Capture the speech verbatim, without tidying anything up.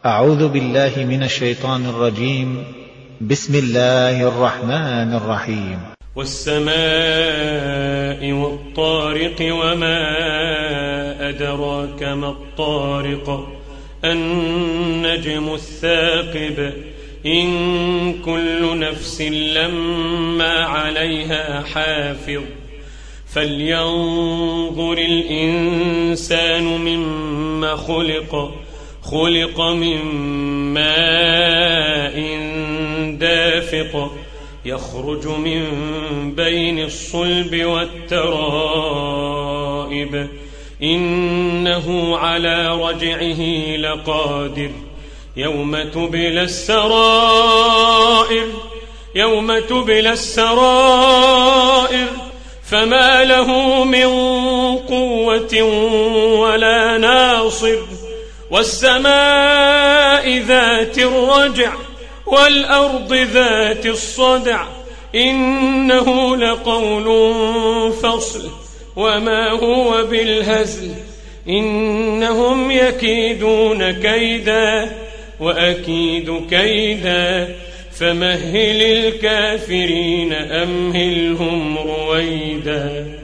أعوذ بالله من الشيطان الرجيم. بسم الله الرحمن الرحيم. والسماء والطارق وما أدراك ما الطارق النجم الثاقب إن كل نفس لما عليها حافظ فلينظر الإنسان مما خلق خلق من ماء دافق يخرج من بين الصلب والترائب إنه على رجعه لقادر يوم تبلى السرائر يوم تبلى السرائر فما له من قوة ولا ناصر والسماء ذات الرجع والأرض ذات الصدع إنه لقول فصل وما هو بالهزل إنهم يكيدون كيدا وأكيد كيدا فمهل الكافرين أمهلهم رويدا.